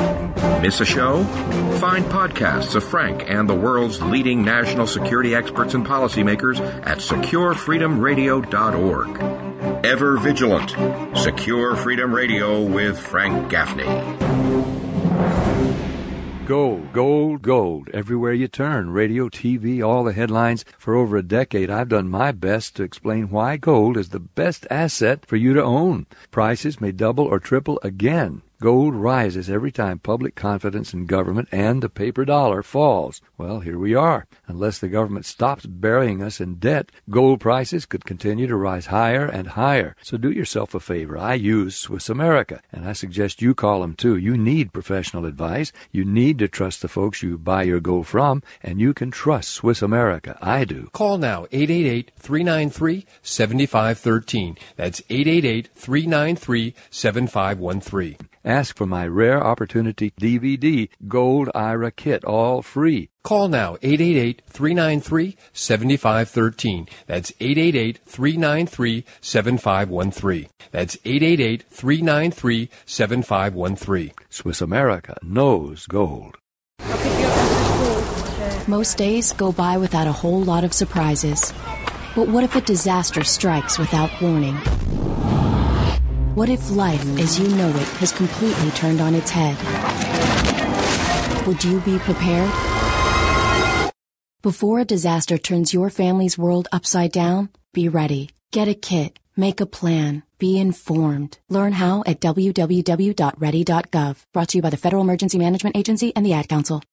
Speaker 1: Miss a show? Find podcasts of Frank and the world's leading national security experts and policymakers at secure freedom radio dot org. Ever vigilant. Secure Freedom Radio with Frank Gaffney.
Speaker 6: Gold, gold, gold. Everywhere you turn, radio, T V, all the headlines. For over a decade, I've done my best to explain why gold is the best asset for you to own. Prices may double or triple again. Gold rises every time public confidence in government and the paper dollar falls. Well, here we are. Unless the government stops burying us in debt, gold prices could continue to rise higher and higher. So do yourself a favor. I use Swiss America, and I suggest you call them too. You need professional advice. You need to trust the folks you buy your gold from, and you can trust Swiss America. I do.
Speaker 7: Call now, eight eight eight, three nine three, seven five one three. That's eight eight eight, three nine three, seven five one three.
Speaker 6: Ask for my Rare Opportunity D V D Gold I R A Kit, all free.
Speaker 7: Call now, eight eight eight, three nine three, seven five one three. That's eight eight eight, three nine three, seven five one three. That's eight eight eight, three nine three, seven five one three.
Speaker 6: Swiss America knows gold.
Speaker 8: Most days go by without a whole lot of surprises. But what if a disaster strikes without warning? What if life, as you know it, has completely turned on its head? Would you be prepared? Before a disaster turns your family's world upside down, be ready. Get a kit. Make a plan. Be informed. Learn how at w w w dot ready dot gov. Brought to you by the Federal Emergency Management Agency and the Ad Council.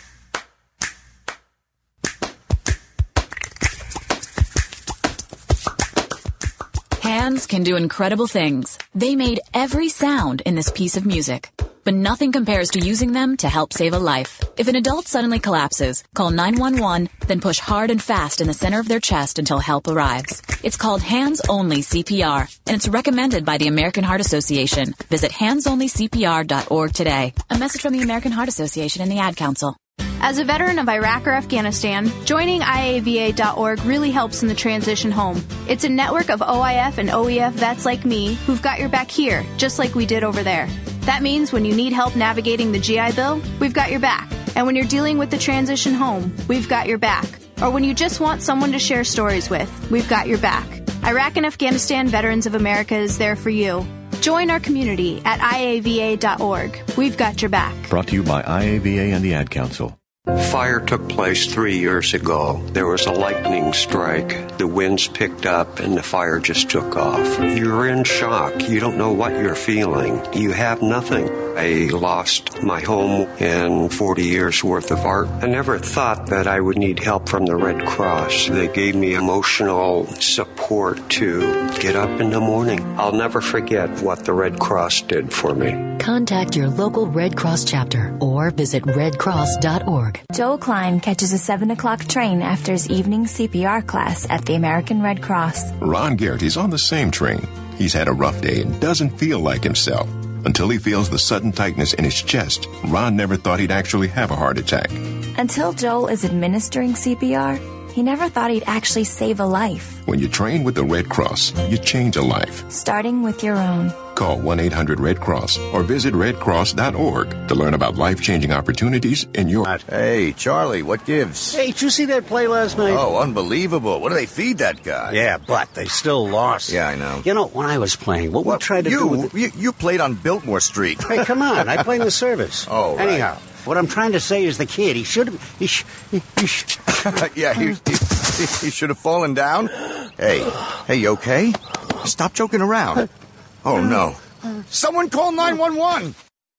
Speaker 9: Hands can do incredible things. They made every sound in this piece of music. But nothing compares to using them to help save a life. If an adult suddenly collapses, call nine one one, then push hard and fast in the center of their chest until help arrives. It's called Hands-Only C P R, and it's recommended by the American Heart Association. Visit hands only c p r dot org today. A message from the American Heart Association and the Ad Council.
Speaker 10: As a veteran of Iraq or Afghanistan, joining I A V A dot org really helps in the transition home. It's a network of O I F and O E F vets like me who've got your back here, just like we did over there. That means when you need help navigating the G I Bill, we've got your back. And when you're dealing with the transition home, we've got your back. Or when you just want someone to share stories with, we've got your back. Iraq and Afghanistan Veterans of America is there for you. Join our community at I A V A dot org. We've got your back.
Speaker 12: Brought to you by I A V A and the Ad Council.
Speaker 25: Fire took place three years ago. There was a lightning strike. The winds picked up and the fire just took off. You're in shock. You don't know what you're feeling. You have nothing. I lost my home and forty years worth of art. I never thought that I would need help from the Red Cross. They gave me emotional support to get up in the morning. I'll never forget what the Red Cross did for me.
Speaker 26: Contact your local Red Cross chapter or visit red cross dot org.
Speaker 27: Joel Klein catches a seven o'clock train after his evening C P R class at the American Red Cross.
Speaker 18: Ron Garrett is on the same train. He's had a rough day and doesn't feel like himself. Until he feels the sudden tightness in his chest, Ron never thought he'd actually have a heart attack.
Speaker 27: Until Joel is administering C P R, he never thought he'd actually save a life.
Speaker 18: When you train with the Red Cross, you change a life.
Speaker 27: Starting with your own.
Speaker 18: Call one eight hundred red cross or visit red cross dot org to learn about life-changing opportunities in your...
Speaker 28: Hey, Charlie, what gives?
Speaker 29: Hey, did you see that play last night?
Speaker 28: Oh, unbelievable. What do they feed that guy?
Speaker 29: Yeah, but they still lost.
Speaker 28: Yeah, I know.
Speaker 29: You know, when I was playing, what, what we tried to
Speaker 28: you,
Speaker 29: do with
Speaker 28: you, you played on Biltmore Street.
Speaker 29: Hey, come on. I played in the service.
Speaker 28: Oh, right.
Speaker 29: Anyhow, what I'm trying to say is the kid, he should have... He, sh- he, he sh-
Speaker 28: yeah, he, he, he should have fallen down. Hey, hey, you okay? Stop joking around. Oh, no. Someone call nine one one!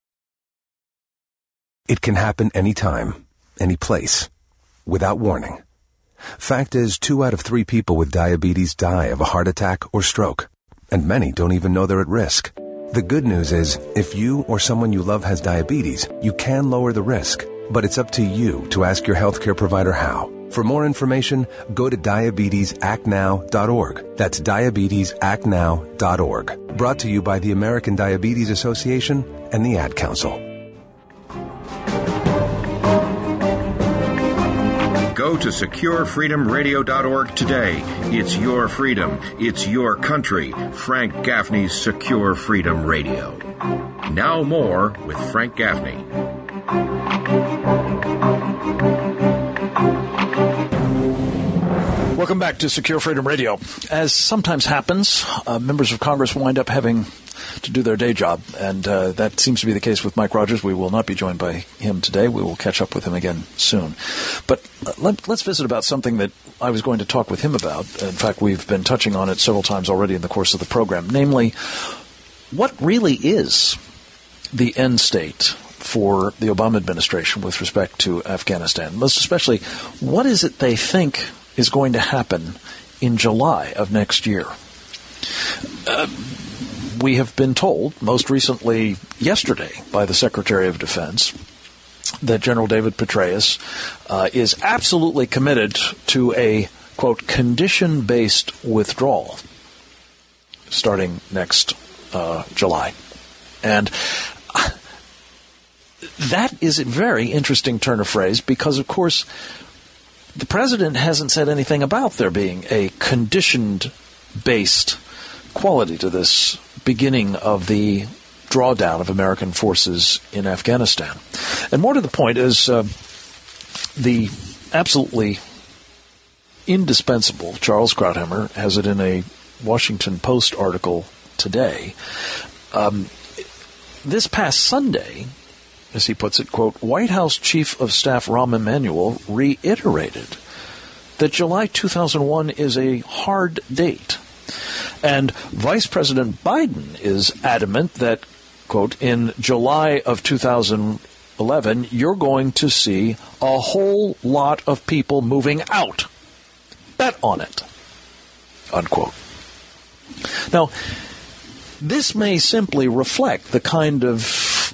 Speaker 12: It can happen anytime, any place, without warning. Fact is, two out of three people with diabetes die of a heart attack or stroke, and many don't even know they're at risk. The good news is, if you or someone you love has diabetes, you can lower the risk, but it's up to you to ask your healthcare provider how. For more information, go to diabetes act now dot org. That's diabetes act now dot org. Brought to you by the American Diabetes Association and the Ad Council.
Speaker 1: Go to secure freedom radio dot org today. It's your freedom. It's your country. Frank Gaffney's Secure Freedom Radio. Now more with Frank Gaffney.
Speaker 2: Welcome back to Secure Freedom Radio. As sometimes happens, uh, members of Congress wind up having to do their day job, and uh, that seems to be the case with Mike Rogers. We will not be joined by him today. We will catch up with him again soon. But uh, let, let's visit about something that I was going to talk with him about. In fact, we've been touching on it several times already in the course of the program, namely, what really is the end state for the Obama administration with respect to Afghanistan? Most especially, what is it they think is going to happen in July of next year? Uh, we have been told, most recently yesterday by the Secretary of Defense, that General David Petraeus uh, is absolutely committed to a, quote, condition-based withdrawal starting next uh, July. And that is a very interesting turn of phrase because, of course, the president hasn't said anything about there being a conditioned-based quality to this beginning of the drawdown of American forces in Afghanistan. And more to the point is uh, the absolutely indispensable Charles Krauthammer has it in a Washington Post article today. Um, this past Sunday, as he puts it, quote, White House Chief of Staff Rahm Emanuel reiterated that July two thousand one is a hard date. And Vice President Biden is adamant that, quote, in July of two thousand eleven, you're going to see a whole lot of people moving out. Bet on it, unquote. Now, this may simply reflect the kind of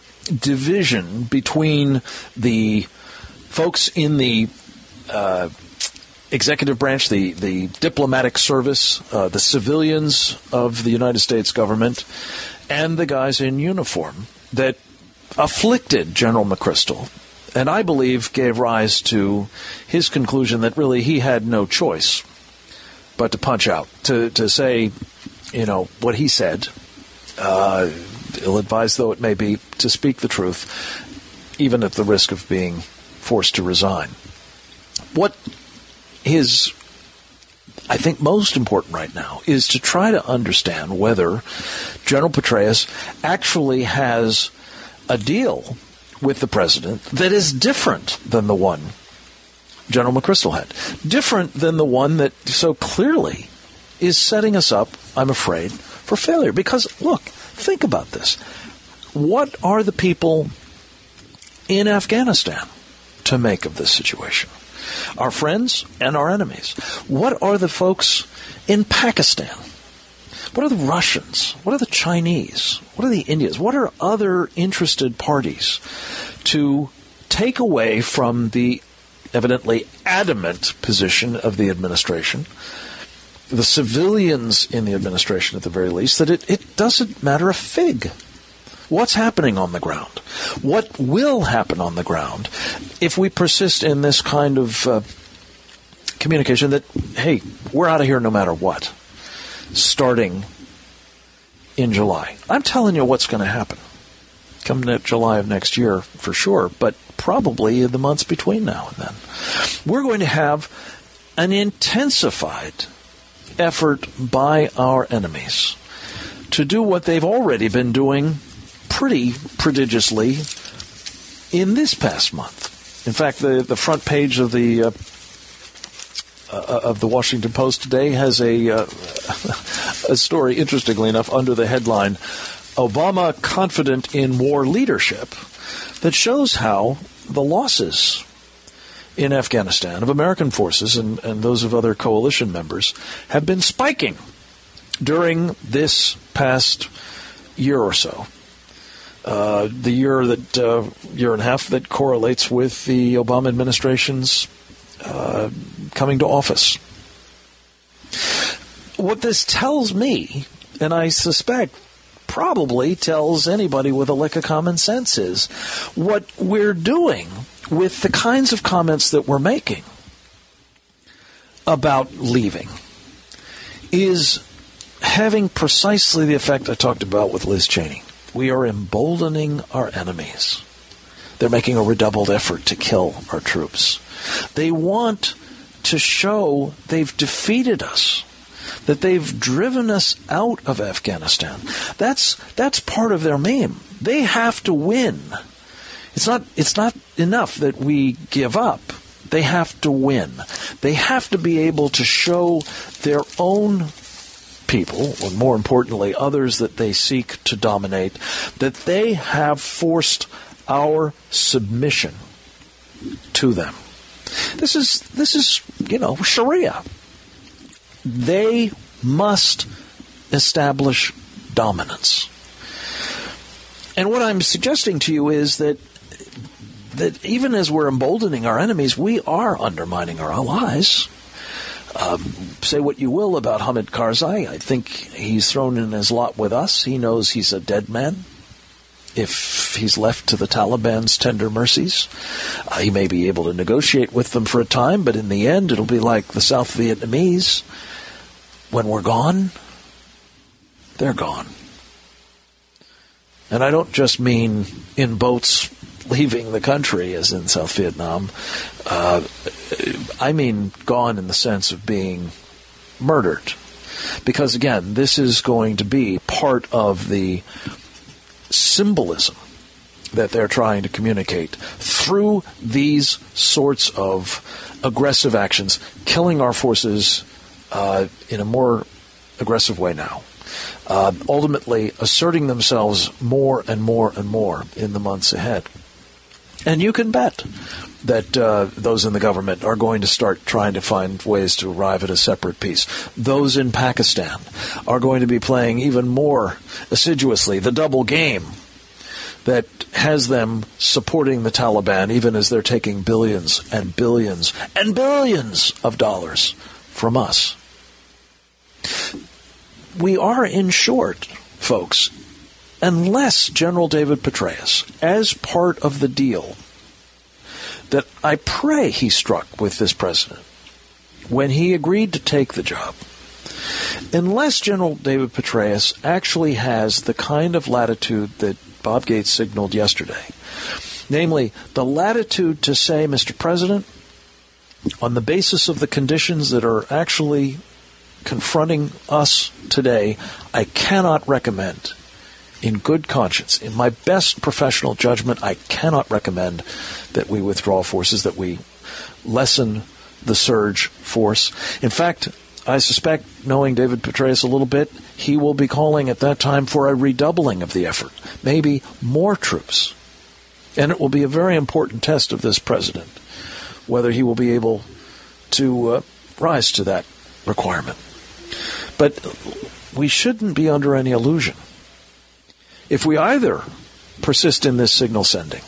Speaker 2: division between the folks in the uh, executive branch, the, the diplomatic service, uh, the civilians of the United States government, and the guys in uniform that afflicted General McChrystal, and I believe gave rise to his conclusion that really he had no choice but to punch out, to, to say, you know, what he said, uh, ill-advised though it may be, to speak the truth, even at the risk of being forced to resign. What is, I think, most important right now is to try to understand whether General Petraeus actually has a deal with the president that is different than the one General McChrystal had. Different than the one that so clearly is setting us up, I'm afraid, for failure. Because, look, think about this. What are the people in Afghanistan to make of this situation? Our friends and our enemies. What are the folks in Pakistan? What are the Russians? What are the Chinese? What are the Indians? What are other interested parties to take away from the evidently adamant position of the administration, the civilians in the administration at the very least, that it, it doesn't matter a fig what's happening on the ground? What will happen on the ground if we persist in this kind of uh, communication that, hey, we're out of here no matter what, starting in July? I'm telling you what's going to happen come July of next year for sure, but probably in the months between now and then. We're going to have an intensified effort by our enemies to do what they've already been doing pretty prodigiously in this past month. In fact, the, the front page of the uh, uh, of the Washington Post today has a uh, a story, interestingly enough, under the headline, Obama confident in war leadership, that shows how the losses in Afghanistan of American forces and, and those of other coalition members have been spiking during this past year or so. Uh, the year that uh, year and a half that correlates with the Obama administration's uh, coming to office. What this tells me, and I suspect probably tells anybody with a lick of common sense, is what we're doing with the kinds of comments that we're making about leaving is having precisely the effect I talked about with Liz Cheney. We are emboldening our enemies. They're making a redoubled effort to kill our troops. They want to show they've defeated us, that they've driven us out of Afghanistan. That's that's part of their meme. They have to win. It's not it's not enough that we give up. They have to win. They have to be able to show their own people, or more importantly, others that they seek to dominate, that they have forced our submission to them. This is this is, you know, Sharia. They must establish dominance. And what I'm suggesting to you is that that even as we're emboldening our enemies, we are undermining our allies. Um, say what you will about Hamid Karzai. I think he's thrown in his lot with us. He knows he's a dead man. if he's left to the Taliban's tender mercies. Uh, he may be able to negotiate with them for a time, but in the end, it'll be like the South Vietnamese. When we're gone, they're gone. And I don't just mean in boats leaving the country, as in South Vietnam. Uh, I mean gone in the sense of being murdered. Because, again, this is going to be part of the symbolism that they're trying to communicate through these sorts of aggressive actions, killing our forces uh, in a more aggressive way now. Uh, ultimately asserting themselves more and more and more in the months ahead. And you can bet that uh, those in the government are going to start trying to find ways to arrive at a separate peace. Those in Pakistan are going to be playing even more assiduously the double game that has them supporting the Taliban even as they're taking billions and billions and billions of dollars from us. We are, in short, folks, unless General David Petraeus, as part of the deal that I pray he struck with this president when he agreed to take the job, unless General David Petraeus actually has the kind of latitude that Bob Gates signaled yesterday, namely the latitude to say, Mister President, on the basis of the conditions that are actually confronting us today, I cannot recommend, in good conscience, in my best professional judgment, I cannot recommend that we withdraw forces, that we lessen the surge force. In fact, I suspect, knowing David Petraeus a little bit, he will be calling at that time for a redoubling of the effort, maybe more troops. And it will be a very important test of this president, whether he will be able to uh, rise to that requirement. But we shouldn't be under any illusion. If we either persist in this signal sending,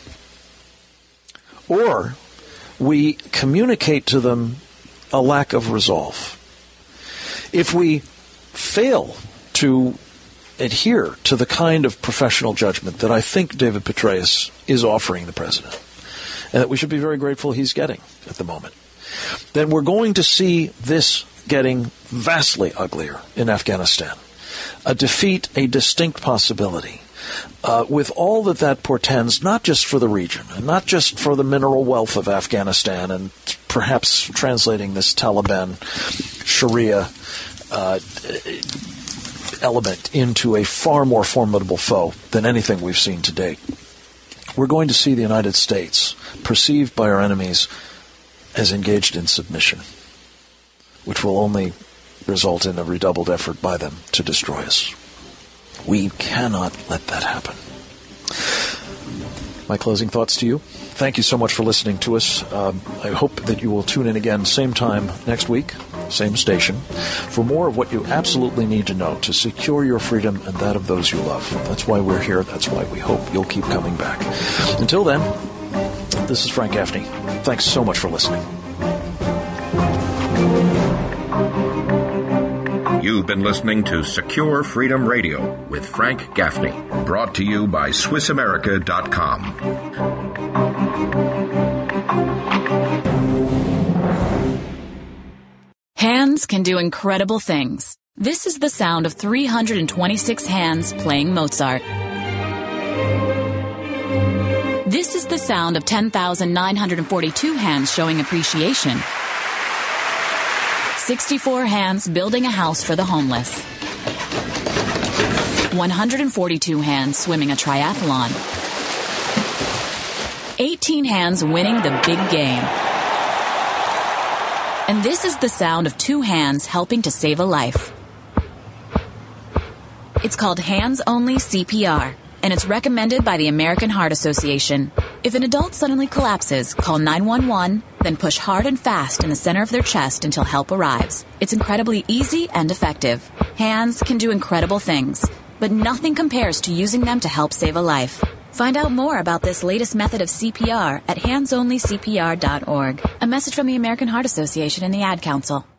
Speaker 2: or we communicate to them a lack of resolve, if we fail to adhere to the kind of professional judgment that I think David Petraeus is offering the president, and that we should be very grateful he's getting at the moment, then we're going to see this getting vastly uglier in Afghanistan. A defeat, a distinct possibility, uh, with all that that portends, not just for the region, and not just for the mineral wealth of Afghanistan, and perhaps translating this Taliban Sharia uh, element into a far more formidable foe than anything we've seen to date. We're going to see the United States perceived by our enemies as engaged in submission, which will only result in a redoubled effort by them to destroy us. We cannot let that happen. My closing thoughts to you. Thank you so much for listening to us. Um, I hope that you will tune in again same time next week, same station, for more of what you absolutely need to know to secure your freedom and that of those you love. That's why we're here. That's why we hope you'll keep coming back. Until then, this is Frank Gaffney. Thanks so much for listening.
Speaker 1: You've been listening to Secure Freedom Radio with Frank Gaffney, brought to you by Swiss America dot com.
Speaker 9: Hands can do incredible things. This is the sound of three hundred twenty-six hands playing Mozart. This is the sound of ten thousand nine hundred forty-two hands showing appreciation. sixty-four hands building a house for the homeless. one hundred forty-two hands swimming a triathlon. eighteen hands winning the big game. And this is the sound of two hands helping to save a life. It's called Hands Only C P R, and it's recommended by the American Heart Association. If an adult suddenly collapses, call nine one one, then push hard and fast in the center of their chest until help arrives. It's incredibly easy and effective. Hands can do incredible things, but nothing compares to using them to help save a life. Find out more about this latest method of C P R at hands only C P R dot org. A message from the American Heart Association and the Ad Council.